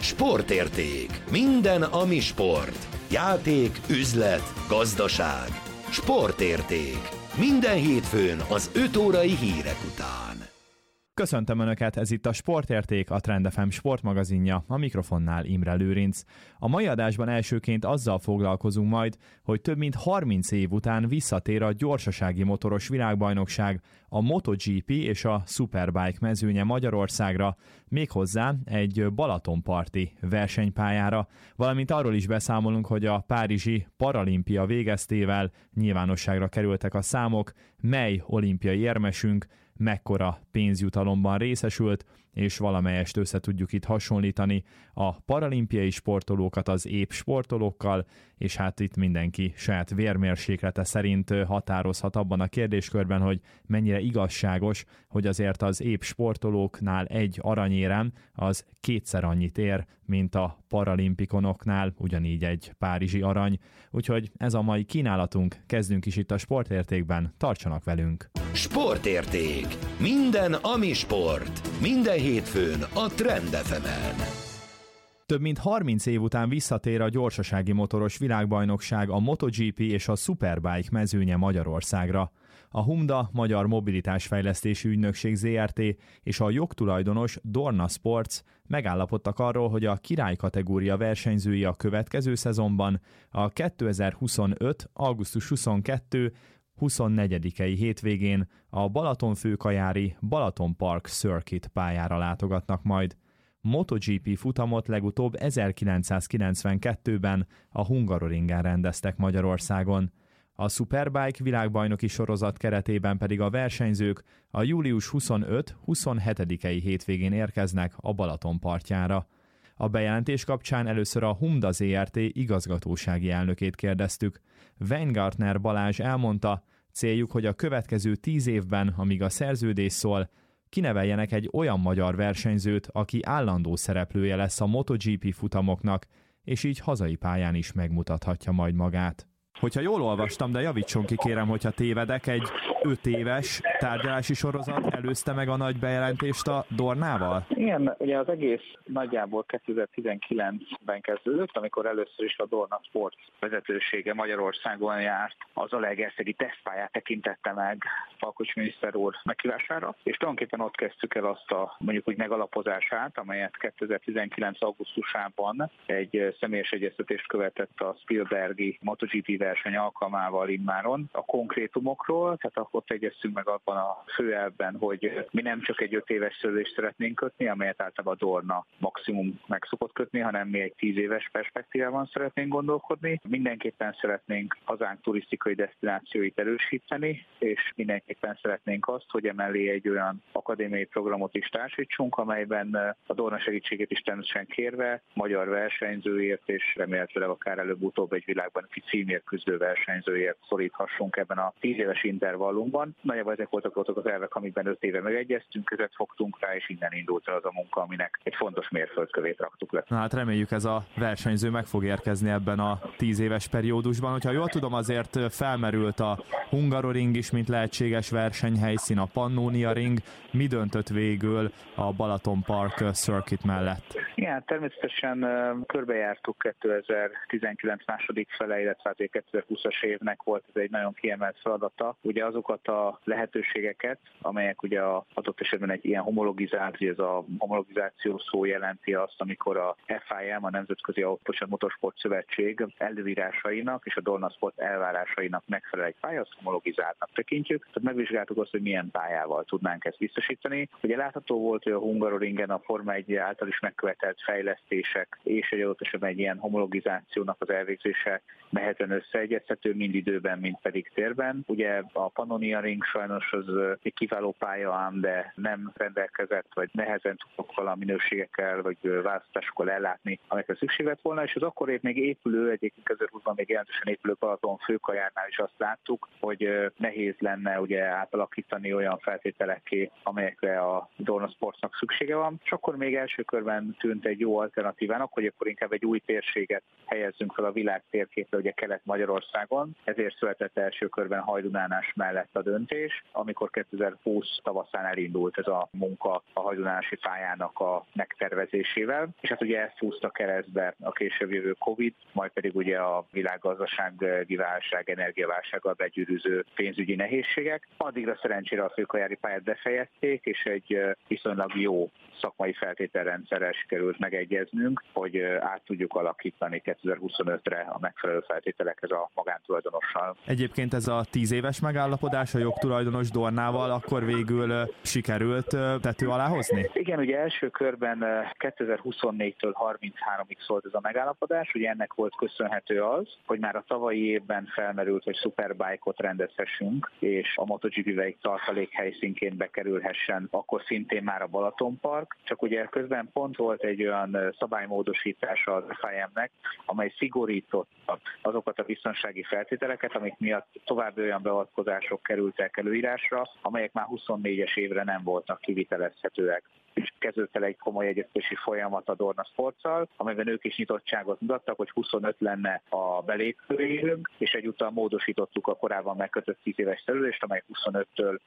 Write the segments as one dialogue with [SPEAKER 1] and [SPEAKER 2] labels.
[SPEAKER 1] Sportérték. Minden, ami sport. Játék, üzlet, gazdaság. Sportérték. Minden hétfőn az 5 órai hírek után.
[SPEAKER 2] Köszöntöm Önöket, ez itt a Sportérték, a Trend FM sportmagazinja, a mikrofonnál Imre Lőrinc. A mai adásban elsőként azzal foglalkozunk majd, hogy több mint 30 év után visszatér a gyorsasági motoros világbajnokság, a MotoGP és a Superbike mezőnye Magyarországra, méghozzá egy balatonparti versenypályára, valamint arról is beszámolunk, hogy a párizsi paralimpia végeztével nyilvánosságra kerültek a számok, mely olimpiai érmesünk mekkora pénzjutalomban részesült, és valamelyest össze tudjuk itt hasonlítani a paralimpiai sportolókat az épp sportolókkal, és hát itt mindenki saját vérmérséklete szerint határozhat abban a kérdéskörben, hogy mennyire igazságos, hogy azért az épp sportolóknál egy aranyérem az kétszer annyit ér, mint a paralimpikonoknál, ugyanígy egy párizsi arany. Úgyhogy ez a mai kínálatunk, kezdünk is itt a Sportértékben, tartsanak velünk!
[SPEAKER 1] Sportérték. Minden, ami sport. Minden hétfőn a Trend FM-en.
[SPEAKER 2] Több mint 30 év után visszatér a gyorsasági motoros világbajnokság, a MotoGP és a Superbike mezőnye Magyarországra. A Humda Magyar Mobilitásfejlesztési Ügynökség Zrt. És a jogtulajdonos Dorna Sports megállapodtak arról, hogy a király kategória versenyzői a következő szezonban a 2025. augusztus 24-i hétvégén a Balatonfőkajári Balaton Park Circuit pályára látogatnak majd. MotoGP futamot legutóbb 1992-ben a Hungaroringen rendeztek Magyarországon. A Superbike világbajnoki sorozat keretében pedig a versenyzők a július 25-27-i hétvégén érkeznek a Balaton partjára. A bejelentés kapcsán először a Humda Zrt. Igazgatósági elnökét kérdeztük. Weingartner Balázs elmondta, céljuk, hogy a következő 10 évben, amíg a szerződés szól, kineveljenek egy olyan magyar versenyzőt, aki állandó szereplője lesz a MotoGP futamoknak, és így hazai pályán is megmutathatja majd magát. Hogyha jól olvastam, de javítson ki kérem, hogyha tévedek, egy 5 éves tárgyalási sorozat előzte meg a nagy bejelentést a Dornával?
[SPEAKER 3] Igen, ugye az egész nagyjából 2019-ben kezdődött, amikor először is a Dorna Sports vezetősége Magyarországon járt, az Zalaegerszegi tesztpályát tekintette meg Palkovics miniszter úr meghívására, és tulajdonképpen ott kezdtük el azt a mondjuk úgy megalapozását, amelyet 2019. augusztusában egy személyes egyeztetést követett a Spielbergi MotoGP verseny alkalmával immáron a konkrétumokról, tehát ott egyeztünk meg abban a főelvben, hogy mi nem csak egy 5 éves szerződést szeretnénk kötni, amelyet általában a Dorna maximum meg szokott kötni, hanem mi egy 10 éves perspektívában szeretnénk gondolkodni. Mindenképpen szeretnénk hazánk turisztikai desztinációit erősíteni, és mindenképpen szeretnénk azt, hogy emellé egy olyan akadémiai programot is társítsunk, amelyben a Dorna segítségét is természetesen kérve magyar versenyzőért, és remélhetőleg akár előbb-utóbb egy világban címért küzdő versenyzőért szoríthassunk ebben a 10 éves intervallumban. Nagyjából ezek voltak az elvek, amikben 5 éve megegyeztünk, között fogtunk rá, és innen indult el az a munka, aminek egy fontos mérföldkövét raktuk le.
[SPEAKER 2] Na hát reméljük ez a versenyző meg fog érkezni ebben a 10 éves periódusban. Hogyha jól tudom, azért felmerült a Hungaroring is, mint lehetséges versenyhelyszín, a Pannonia Ring. Mi döntött végül a Balaton Park Circuit mellett?
[SPEAKER 3] Igen, természetesen körbejártuk 2019 második fele, illetve 2020-as évnek volt ez egy nagyon kiemelt feladata. Ugye azokat a lehetőségeket, amelyek ugye adott esetben egy ilyen homologizált, ez a homologizáció szó jelenti azt, amikor a FIM, a Nemzetközi Motorsport Szövetség előírásainak és a Dorna Sport elvárásainak megfelel egy pálya, azt homologizáltnak tekintjük. Tehát megvizsgáltuk azt, hogy milyen pályával tudnánk ezt biztosítani. Ugye látható volt, hogy a Hungaroringen a Forma 1 által is megkövetelt fejlesztések és egy adott esetben egy ilyen homologizációnak az elvégzése nehezen összeegyeztető, mind időben, mind pedig térben. Ugye a Pannonia Ring sajnos az egy kiváló pálya ám, de nem rendelkezett, vagy nehezen tudok valami minőségekkel, vagy választásokkal ellátni, amikre szükség lett volna, és az akkor épp még épülő, egyébként 2020-ban még jelentősen épülő Balaton főkajárnál is azt láttuk, hogy nehéz lenne ugye átalakítani olyan feltételekké, amelyekre a Dorna Sportsnak szüksége van. És akkor még első körben tűnt egy jó alternatívának, hogy akkor inkább egy új térséget helyezzünk fel a világ térképre, ugye Kelet-Magyarországon. Ezért született első körben Hajdunánás mellett a döntés, amikor 2020 tavaszán elindult ez a munka a hajdunánási pályának a megtervezésével, és hát ugye ezt húzta keresztbe a később jövő Covid, majd pedig ugye a világgazdasági válság, energiaválsággal begyűrűző pénzügyi nehézségek. Addigra szerencsére a főkajári pályát befejezték, és egy viszonylag jó szakmai feltételrendszerrel sikerült megegyeznünk, hogy át tudjuk alakítani 2025-re a megfelelő feltételekhez a magántulajdonossal.
[SPEAKER 2] Egyébként ez a 10 éves megállapodás a jogtulajdonos Dornával akkor végül sikerült tető alá hozni?
[SPEAKER 3] Igen, ugye első körben 2024-től 33-ig szólt ez a megállapodás, ugye ennek volt köszönhető az, hogy már a tavalyi évben felmerült, hogy Superbike-ot rendezhessünk, és a MotoGP-be egy tartalékhelyszínként bekerülhessen, akkor szintén már a Balatonpark, csak ugye közben pont volt egy olyan szabálymódosítása az FIM-nek, amely szigorította azokat a biztonsági feltételeket, amik miatt további olyan beavatkozások kerültek előírásra, amelyek már 24-es évre nem voltak kivitelezhetőek. És kezdődött el egy komoly egyeztetési folyamat a Dorna Sportszal, amelyben ők is nyitottságot mutattak, hogy 25 lenne a belépő évünk, és egyúttal módosítottuk a korábban megkötött 10 éves szerződést, amely 25-től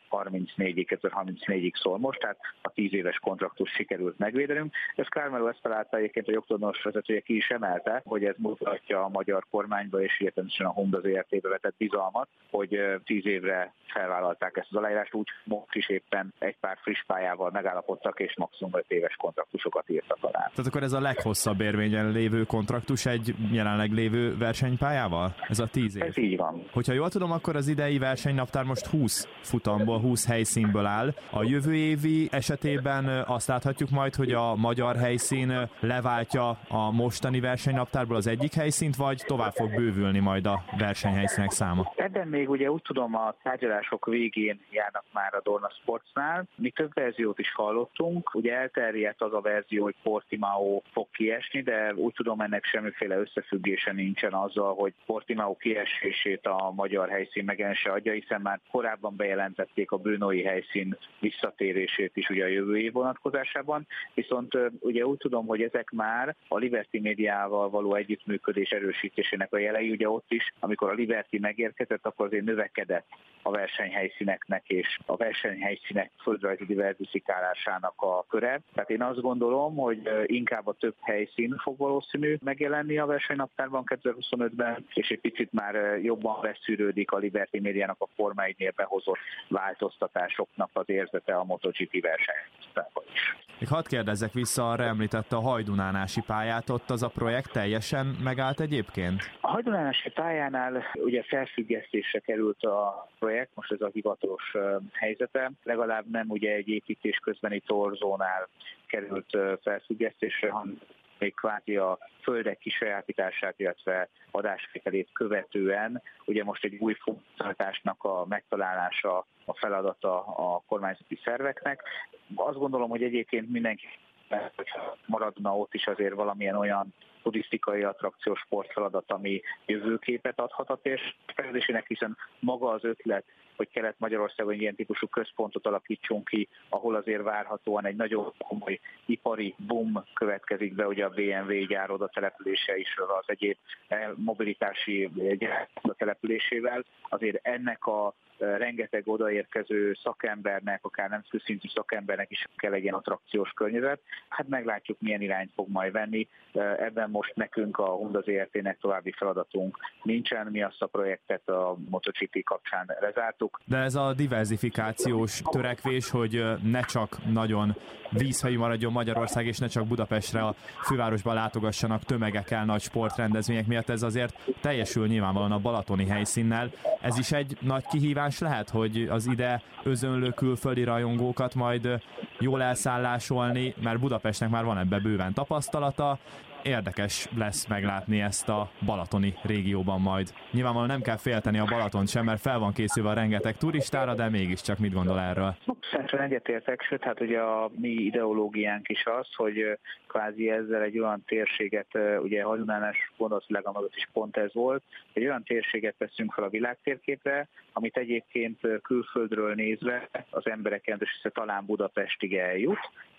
[SPEAKER 3] 2034-ig szól most, tehát a 10 éves kontraktus sikerült megvédenünk. Ez Carmelo Ezpeleta egyébként a jogtulajdonos vezetője ki is emelte, hogy ez mutatja a magyar kormányba és illetően a Honda ZRT-be vetett bizalmat, hogy 10 évre felvállalták ezt az aláírást, úgy most is éppen egy pár friss pályával megállapodtak, és maximum 5 éves kontraktusokat írtak alá.
[SPEAKER 2] Tehát akkor ez a leghosszabb érvényen lévő kontraktus egy jelenleg lévő versenypályával? Ez a 10 év?
[SPEAKER 3] Ez így van.
[SPEAKER 2] Hogyha jól tudom, akkor az idei versenynaptár most 20 futamból, 20 helyszínből áll. A jövő évi esetében azt láthatjuk majd, hogy a magyar helyszín leváltja a mostani versenynaptárból az egyik helyszínt, vagy tovább fog bővülni majd a versenyhelyszínek száma?
[SPEAKER 3] Ebben még ugye úgy tudom, a tárgyalások végén járnak már a Dorna Sportsnál. Mi több verziót is hallottunk. Ugye elterjedt az a verzió, hogy Portimao fog kiesni, de úgy tudom, ennek semmiféle összefüggése nincsen azzal, hogy Portimao kiesését a magyar helyszín megjelenése adja, hiszen már korábban bejelentették a brunói helyszín visszatérését is ugye a jövő év vonatkozásában. Viszont ugye úgy tudom, hogy ezek már a Liberty médiával való együttműködés erősítésének a jelei, ugye ott is, amikor a Liberty megérkezett, akkor azért növekedett a versenyhelyszíneknek és a versenyhelyszínek földrajzi diverzifikálásának a köre. Tehát én azt gondolom, hogy inkább a több helyszín fog valószínű megjelenni a versenynaptárban 2025-ben, és egy picit már jobban beszűrődik a Liberty médiának a Forma 1-nél behozott változtatásoknak az érzete a MotoGP versenyszámban is.
[SPEAKER 2] Még hadd kérdezzek vissza, arra említette a hajdunánási pályát, ott az a projekt teljesen megállt egyébként?
[SPEAKER 3] A hajdunánási pályánál ugye felfüggesztésre került a projekt, most ez a hivatalos helyzete, legalább nem ugye egy építés közbeni torzónál került felfüggesztésre, hanem még kvázi a földek kisajátítását, illetve adásvételét követően, ugye most egy új funkcionalitásnak a megtalálása a feladata a kormányzati szerveknek. Azt gondolom, hogy egyébként mindenki, hogyha maradna ott is azért valamilyen olyan turisztikai attrakciós sportfeladat, ami jövőképet adhat a térség fejlődésének, hiszen maga az ötlet, hogy Kelet-Magyarországon ilyen típusú központot alakítsunk ki, ahol azért várhatóan egy nagyon komoly ipari boom következik be, ugye a BMW gyár oda települése is az egyéb mobilitási gyár településével. Azért ennek a rengeteg odaérkező szakembernek, akár nemzetközi szintű szakembernek is kell egy ilyen attrakciós környezet. Hát meglátjuk, milyen irányt fog majd venni. Ebben most nekünk a Honda ZRT-nek további feladatunk nincsen. Mi azt a projektet a MotoGP kapcsán lezártuk.
[SPEAKER 2] De ez a diverzifikációs törekvés, hogy ne csak nagyon vízhelyi maradjon Magyarország, és ne csak Budapestre, a fővárosban látogassanak tömegek el nagy sportrendezvények miatt, ez azért teljesül nyilvánvalóan a balatoni helyszínnel. Ez is egy nagy kihívás lehet, hogy az ide özönlő külföldi rajongókat majd jól elszállásolni, mert Budapestnek már van ebbe bőven tapasztalata. Érdekes lesz meglátni ezt a balatoni régióban majd. Nyilvánvalóan nem kell félteni a Balatont sem, mert fel van készülve a rengeteg turistára, de mégiscsak mit gondol erről?
[SPEAKER 3] Szerintem egyetértek, sőt, hát ugye a mi ideológiánk is az, hogy kvázi ezzel egy olyan térséget, ugye hajdunánási gondolatilag mögött is pont ez volt, egy olyan térséget veszünk fel a világtérképre, amit egyébként külföldről nézve az emberek jelentős talán Budapestig eljut,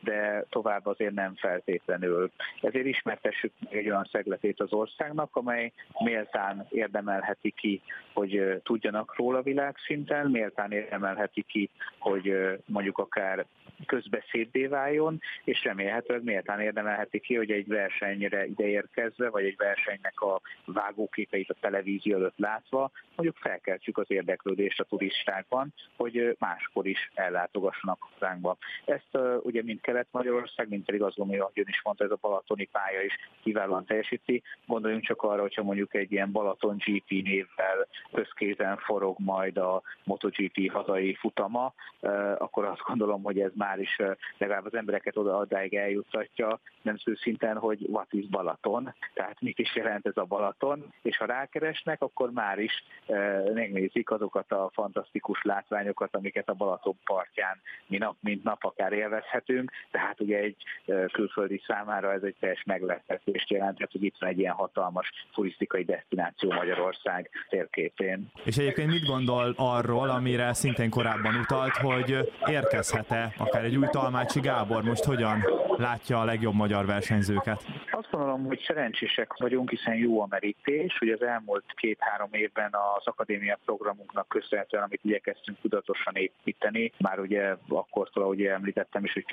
[SPEAKER 3] de tovább azért nem feltétlenül. Ezért ismertessük meg egy olyan szegletét az országnak, amely méltán érdemelheti ki, hogy tudjanak róla világszinten, méltán érdemelheti ki, hogy mondjuk akár közbeszéddé váljon, és remélhetőleg méltán érdemelheti ki, hogy egy versenyre ideérkezve, vagy egy versenynek a vágóképeit a televízió előtt látva, mondjuk felkeltsük az érdeklődést a turistákban, hogy máskor is ellátogassanak hazánkba. Ezt ugye mind Kelet-Magyarország, mind pedig azt gondolom, hogy ön is mondta, ez a balatoni pálya is kiválóan teljesíti. Gondoljunk csak arra, hogyha mondjuk egy ilyen Balaton GP névvel közkézen forog majd a MotoGP hazai futama, akkor azt gondolom, hogy ez már is legalább az embereket odáig eljuttatja, nem szinten, hogy what is Balaton, tehát mit is jelent ez a Balaton, és ha rákeresnek, akkor már is megnézik azokat a fantasztikus látványokat, amiket a Balaton partján mi nap mint nap akár élvezhetünk, tehát ugye egy külföldi számára ez egy teljes meglepetést jelenthet, hogy itt van egy ilyen hatalmas turisztikai desztináció Magyarország térképén.
[SPEAKER 2] És egyébként mit gondol arról, amire szintén korábban utalt, hogy érkezhet-e akár egy új Talmácsi Gábor, most hogyan látja a legjobb magyar versenyzőket?
[SPEAKER 3] Azt gondolom, hogy szerencsések vagyunk, hiszen jó a merítés, hogy az elmúlt 2-3 évben az akadémia programunknak köszönhetően, amit igyekeztünk tudatosan építeni, már ugye akkortól, ahogy említettem is, hogy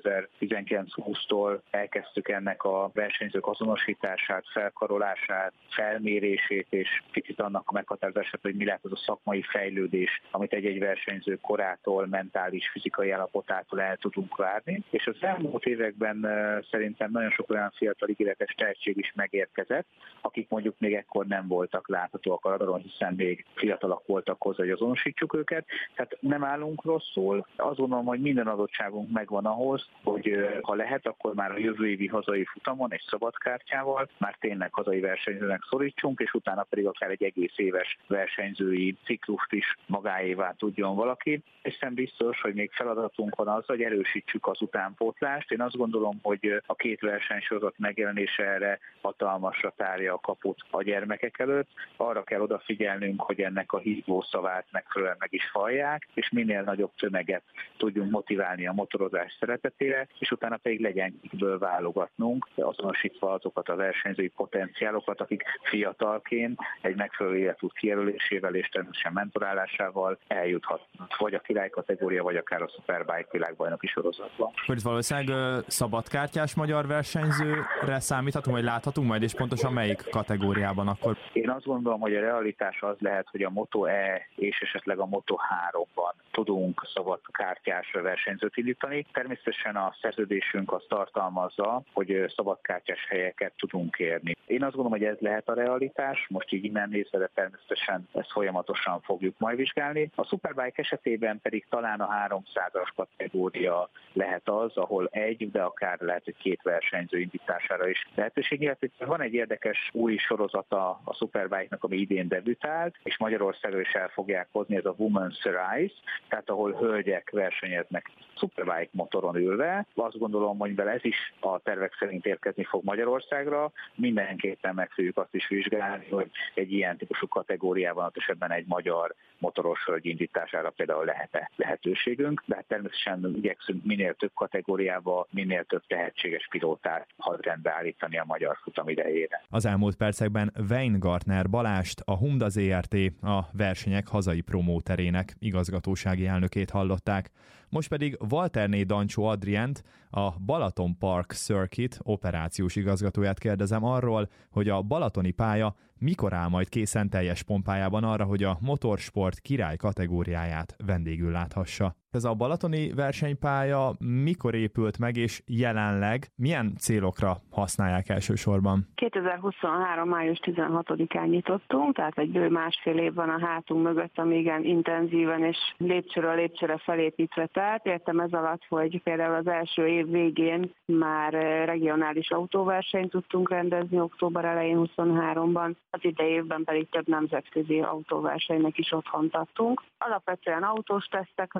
[SPEAKER 3] 2019-20-tól elkezdtük ennek a versenyzők azonosítását, felkarolását, felmérését, és picit annak a meghatározását, hogy mi lehet az a szakmai fejlődés, amit egy-egy versenyző korától, mentális, fizikai állapotától el tudunk várni. És az elmúlt években szerintem nagyon sok olyan fiatal ígéretes tehetség is megérkezett, akik mondjuk még ekkor nem voltak láthatóak a radaron, hiszen még fiatalak voltak hozzá, hogy azonosítsuk őket. Tehát nem állunk rosszul. Azt gondolom, hogy minden adottságunk megvan ahhoz, hogy ha lehet, akkor már a jövő évi hazai futamon egy szabadkártyával már tényleg hazai versenyzőnek szorítsunk, és utána pedig akár egy egész éves versenyzői ciklust is magáévá tudjon valaki. Hiszen biztos, hogy még feladatunk van az, hogy erősítsük az utánpótlást. Én azt gondolom, hogy a 2 versenysorozat megjelenése erre hatalmasra tárja a kaput a gyermekek előtt. Arra kell odafigyelnünk, hogy ennek a hívószavát megfelelően meg is hallják, és minél nagyobb tömeget tudjunk motiválni a motorozás szeretetére, és utána pedig legyen kikből válogatnunk, azonosítva azokat a versenyzői potenciálokat, akik fiatalként egy megfelelő életút kijelölésével és természetesen mentorálásával eljuthatnak, vagy a király kategória, vagy akár a Superbike világbajnoki sorozatban.
[SPEAKER 2] Akkor itt valószínűleg szabadkártyás magyar versenyzőre számíthatunk, vagy láthatunk majd, és pontosan melyik kategóriában akkor?
[SPEAKER 3] Én azt gondolom, hogy a realitás az lehet, hogy a Moto E és esetleg a Moto 3-ban tudunk szabadkártyás versenyzőt indítani. Természetesen a szerződésünk azt tartalmazza, hogy szabadkártyás helyeket tudunk érni. Én azt gondolom, hogy ez lehet a realitás, most így innen nézve, de természetesen ezt folyamatosan fogjuk majd vizsgálni. A Superbike esetében pedig talán a 300-as kategória lehet az, ahol egy, de akár lehet, hogy 2 versenyző indítására is lehetőség. Illetve van egy érdekes új sorozata a Superbike-nak, ami idén debütált, és Magyarországra is el fogják hozni, ez a Women's Race, tehát ahol hölgyek versenyeznek Superbike motoron ülve. Azt gondolom, hogy ez is a tervek szerint érkezni fog Magyarországra. Mindenképpen meg fogjuk azt is vizsgálni, hogy egy ilyen típusú kategóriában, ott esetben egy magyar motoros hölgy indítására például lehet-e lehetőségünk, de hát természetesen igyekszünk minél több kategóriába, minél több tehetséges pilótát hadrendbe állítani a magyar futam idejére.
[SPEAKER 2] Az elmúlt percekben Weingartner Balást, a Humda Zrt. A versenyek hazai promóterének igazgatósági elnökét hallották. Most pedig Walterné Dancsó Adrient, a Balaton Park Circuit operációs igazgatóját kérdezem arról, hogy a balatoni pálya mikor áll majd készen teljes pompájában arra, hogy a motorsport király kategóriáját vendégül láthassa. Ez a balatoni versenypálya mikor épült meg, és jelenleg milyen célokra használják elsősorban?
[SPEAKER 4] 2023. május 16-án nyitottunk, tehát egy bő másfél év van a hátunk mögött, amíg intenzíven és lépcsőről lépcsőre felépítve telt. Értem ez alatt, hogy például az első év végén már regionális autóversenyt tudtunk rendezni, október elején 23-ban, az idei évben pedig több nemzetközi autóversenynek is otthont adtunk. Alapvetően autós teszteknek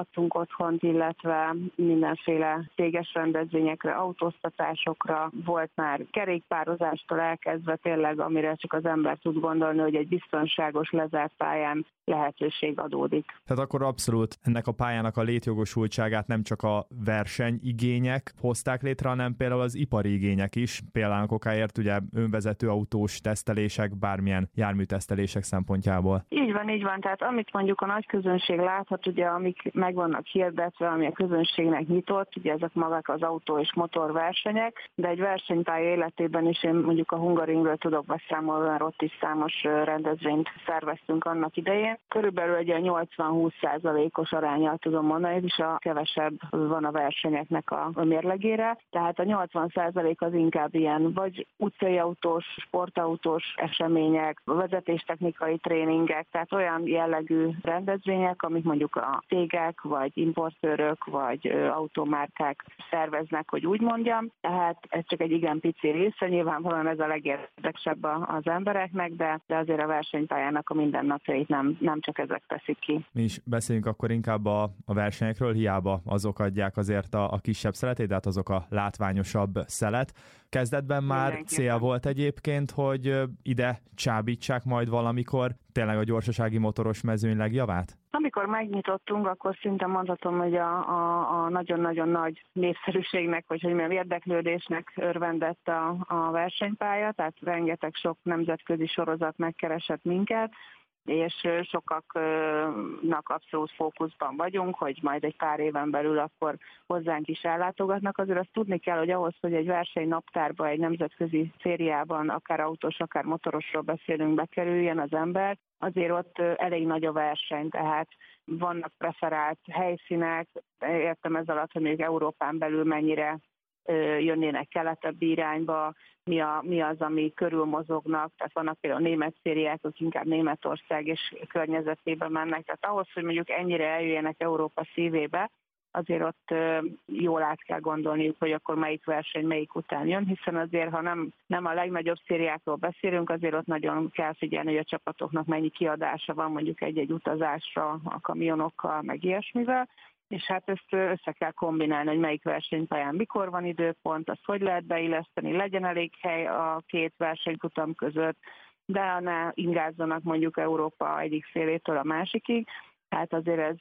[SPEAKER 4] adtunk otthont, illetve mindenféle céges rendezvényekre, autóztatásokra, volt már kerékpározástól elkezdve tényleg, amire csak az ember tud gondolni, hogy egy biztonságos lezárt pályán lehetőség adódik.
[SPEAKER 2] Tehát akkor abszolút ennek a pályának a létjogosultságát nem csak a versenyigények hozták létre, hanem például az ipari igények is, például okáért ugye önvezető autós tesztelések, bármilyen járműtesztelések szempontjából.
[SPEAKER 4] Így van, tehát amit mondjuk a nagy közönség láthat, ugye amik meg vannak hirdetve, ami a közönségnek nyitott, ugye ezek magák az autó és motorversenyek, de egy versenypálya életében is én mondjuk a Hungaroringről tudok beszámolni, mert ott is számos rendezvényt szerveztünk annak idején. Körülbelül egy 80-20%-os arányal tudom mondani, és a kevesebb van a versenyeknek a mérlegére, tehát a 80% az inkább ilyen vagy utcai autós, sportautós események, vezetéstechnikai tréningek, tehát olyan jellegű rendezvények, amik mondjuk a cégek, vagy importőrök, vagy automárkák szerveznek, hogy úgy mondjam. Tehát ez csak egy igen pici része, nyilvánvalóan ez a legérdekesebb az embereknek, de azért a versenypályának a mindennapjait nem csak ezek teszik ki.
[SPEAKER 2] Mi is beszéljünk akkor inkább a versenyekről, hiába azok adják azért a kisebb szeletét, de hát azok a látványosabb szelet. Kezdetben már cél volt egyébként, hogy ide csábítsák majd valamikor tényleg a gyorsasági motoros mezőny legjavát?
[SPEAKER 4] Amikor megnyitottunk, akkor szinte mondhatom, hogy a nagyon-nagyon nagy népszerűségnek, vagy hogy milyen érdeklődésnek örvendett a versenypálya, tehát rengeteg sok nemzetközi sorozat megkeresett minket, és sokaknak abszolút fókuszban vagyunk, hogy majd egy pár éven belül akkor hozzánk is ellátogatnak. Azért azt tudni kell, hogy ahhoz, hogy egy versenynaptárba, egy nemzetközi szériában, akár autós, akár motorosról beszélünk, bekerüljen az ember, azért ott elég nagy a verseny, tehát vannak preferált helyszínek, értem ez alatt, hogy még Európán belül mennyire jönnének keletebbi irányba, mi az, ami körül mozognak, tehát vannak például német szériák, azok inkább Németország és környezetében mennek, tehát ahhoz, hogy mondjuk ennyire eljöjjenek Európa szívébe, azért ott jól át kell gondolniuk, hogy akkor melyik verseny melyik után jön, hiszen azért, ha nem a legnagyobb szériákról beszélünk, azért ott nagyon kell figyelni, hogy a csapatoknak mennyi kiadása van mondjuk egy-egy utazásra a kamionokkal, meg ilyesmivel, és hát ezt össze kell kombinálni, hogy melyik versenypályán mikor van időpont, azt hogy lehet beilleszteni, legyen elég hely a két versenyfutam között, de ne ingázzanak mondjuk Európa egyik szélétől a másikig. Tehát azért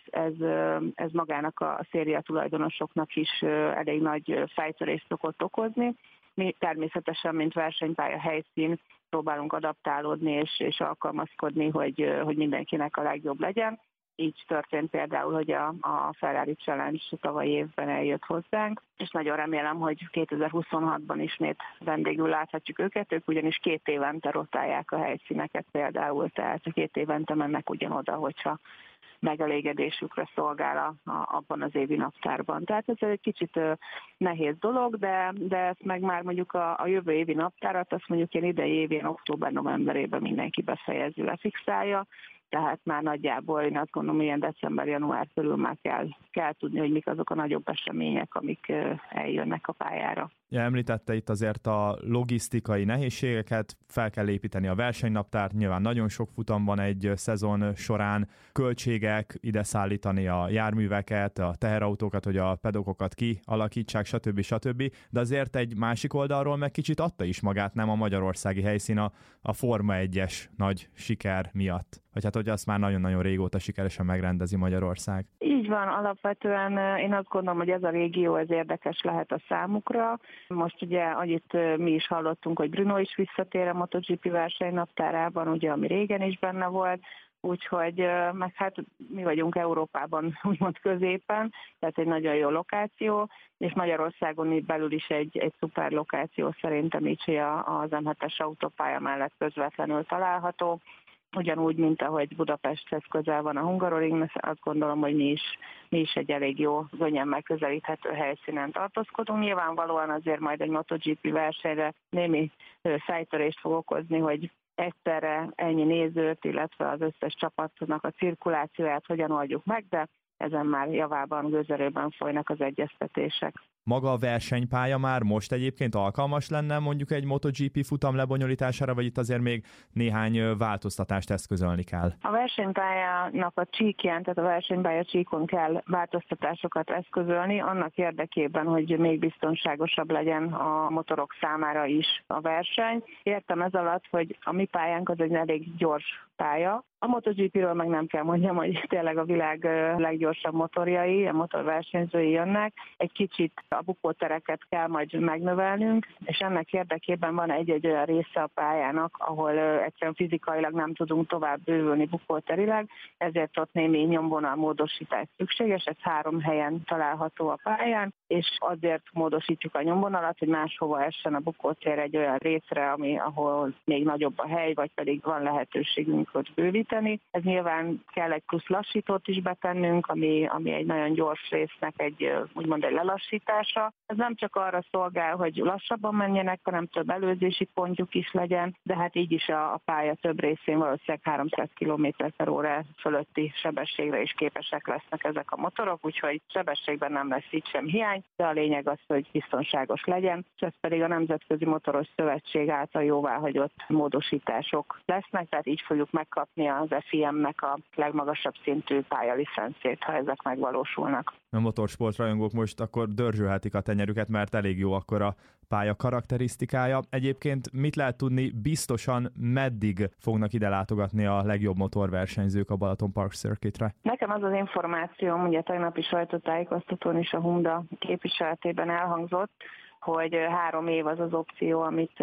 [SPEAKER 4] ez magának a széria tulajdonosoknak is elég nagy fejtörést szokott okozni. Mi természetesen, mint versenypálya helyszín próbálunk adaptálódni és alkalmazkodni, hogy mindenkinek a legjobb legyen. Így történt például, hogy a Ferrari Challenge tavalyi évben eljött hozzánk, és nagyon remélem, hogy 2026-ban ismét vendégül láthatjuk őket, ők ugyanis 2 évente rotálják a helyszíneket például, tehát 2 évente mennek ugyanoda, hogyha megelégedésükre szolgál abban az évi naptárban. Tehát ez egy kicsit nehéz dolog, de ezt meg már mondjuk a jövő évi naptárat, azt mondjuk ilyen idei évén október-novemberében mindenki befejezi, lefixálja, tehát már nagyjából én azt gondolom, hogy ilyen december-január körül már kell tudni, hogy mik azok a nagyobb események, amik eljönnek a pályára.
[SPEAKER 2] Ja, említette itt azért a logisztikai nehézségeket, fel kell építeni a versenynaptárt, nyilván nagyon sok futam van egy szezon során, költségek, ide szállítani a járműveket, a teherautókat, hogy a pedokokat kialakítsák, stb. De azért egy másik oldalról meg kicsit adta is magát, nem a magyarországi helyszín a Forma 1-es nagy siker miatt. Vagy hát, hogy azt már nagyon-nagyon régóta sikeresen megrendezi Magyarország.
[SPEAKER 4] Így van, alapvetően én azt gondolom, hogy ez a régió ez érdekes lehet a számukra. Most ugye annyit mi is hallottunk, hogy Bruno is visszatér a MotoGP versenynaptárában, ugye, ami régen is benne volt, úgyhogy meg hát mi vagyunk Európában úgymond középen, tehát egy nagyon jó lokáció, és Magyarországon belül is egy szuper lokáció szerintem így, hogy az M7-es autópálya mellett közvetlenül található. Ugyanúgy, mint ahogy Budapesthez közel van a Hungaroring, azt gondolom, hogy mi is egy elég jó, könnyen megközelíthető helyszínen tartózkodunk. Nyilvánvalóan azért majd egy MotoGP versenyre némi fejtörést fog okozni, hogy egyszerre ennyi nézőt, illetve az összes csapatnak a cirkulációját hogyan oldjuk meg, de ezen már javában, gőzerőben folynak az egyeztetések.
[SPEAKER 2] Maga a versenypálya már most egyébként alkalmas lenne mondjuk egy MotoGP futam lebonyolítására, vagy itt azért még néhány változtatást eszközölni kell?
[SPEAKER 4] A versenypályának a csíkján, tehát a versenypálya csíkon kell változtatásokat eszközölni, annak érdekében, hogy még biztonságosabb legyen a motorok számára is a verseny. Értem ez alatt, hogy a mi pályánk az egy elég gyors pálya. A MotoGP-ről meg nem kell mondjam, hogy tényleg a világ leggyorsabb motorjai, a motorversenyzői jönnek. Egy kicsit a bukótereket kell majd megnövelnünk, és ennek érdekében van egy-egy olyan része a pályának, ahol egyszerűen fizikailag nem tudunk tovább bővülni bukóterileg, ezért ott némi nyomvonalmódosítás szükséges, ez 3 helyen található a pályán, és azért módosítjuk a nyomvonalat, hogy máshova essen a bukótér egy olyan részre, ahol még nagyobb a hely, vagy pedig van lehetőségünk ott bővíteni. Ez nyilván kell egy plusz lassítót is betennünk, ami egy nagyon gyors résznek úgymond egy lelassítása. Ez nem csak arra szolgál, hogy lassabban menjenek, hanem több előzési pontjuk is legyen, de hát így is a pálya több részén valószínűleg 300 km/h fölötti sebességre is képesek lesznek ezek a motorok, úgyhogy sebességben nem lesz itt sem hiány, de a lényeg az, hogy biztonságos legyen, és ez pedig a Nemzetközi Motoros Szövetség által jóváhagyott módosítások lesznek, tehát így fogjuk megkapni az FIM-nek a legmagasabb szintű pályalicencét, ha ezek megvalósulnak.
[SPEAKER 2] A motorsport rajongók most akkor dörzsölhetik a tenyerüket, mert elég jó akkor a pálya karakterisztikája. Egyébként mit lehet tudni, biztosan meddig fognak ide látogatni a legjobb motorversenyzők a Balaton Park Circuitre? Nekem
[SPEAKER 4] az információm, ugye tegnapi sajtótájékoztatón is a Honda képviseletében elhangzott, hogy 3 év az opció,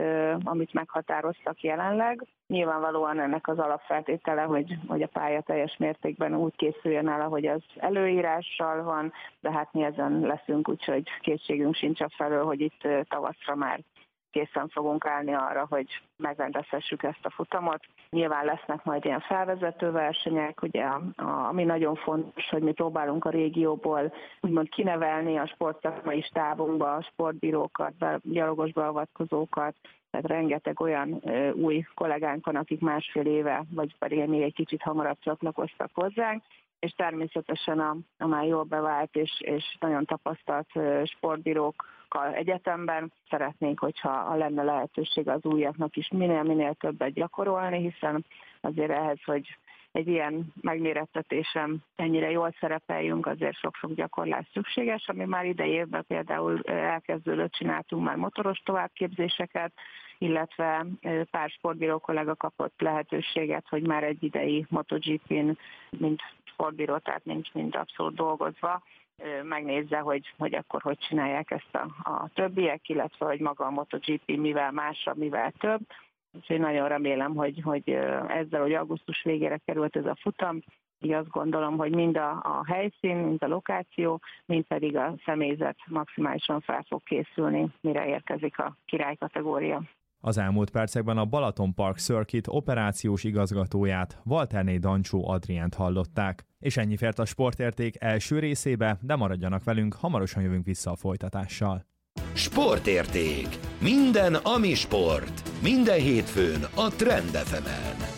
[SPEAKER 4] amit meghatároztak jelenleg. Nyilvánvalóan ennek az alapfeltétele, hogy a pálya teljes mértékben úgy készüljön el, ahogy az előírással van, de hát mi ezen leszünk, úgyhogy kétségünk sincs afelől, hogy itt tavaszra már készen fogunk állni arra, hogy megrendezhessük ezt a futamot. Nyilván lesznek majd ilyen felvezető versenyek, ugye ami nagyon fontos, hogy mi próbálunk a régióból úgymond kinevelni a sportszakmai stábunkba a sportbírókat, gyalogos beavatkozókat, tehát rengeteg olyan új kollégánk van, akik 1,5 éve, vagy pedig még egy kicsit hamarabb csatlakoztak hozzánk, és természetesen a már jól bevált és nagyon tapasztalt sportbírókkal egyetemben szeretnénk, hogyha lenne lehetőség az újaknak is minél többet gyakorolni, hiszen azért ehhez, hogy egy ilyen megmérettetésen ennyire jól szerepeljünk, azért sok-sok gyakorlás szükséges, ami már idei évben például elkezdődött, csináltunk már motoros továbbképzéseket, illetve pár sportbíró kollega kapott lehetőséget, hogy már egy idei MotoGP-n, mint sportbíró, tehát mint abszolút dolgozva, megnézze, hogy akkor hogy csinálják ezt a többiek, illetve hogy maga a MotoGP mivel másabb, mivel több. Úgyhogy nagyon remélem, hogy ezzel, hogy augusztus végére került ez a futam, így azt gondolom, hogy mind a helyszín, mind a lokáció, mind pedig a személyzet maximálisan fel fog készülni, mire érkezik a királykategória.
[SPEAKER 2] Az elmúlt percekben a Balaton Park Circuit operációs igazgatóját, Walterné Dancsó Adriánt hallották. És ennyi fért a Sportérték első részébe, de maradjanak velünk, hamarosan jövünk vissza a folytatással.
[SPEAKER 1] Sportérték. Minden, ami sport. Minden hétfőn a Trend FM-en.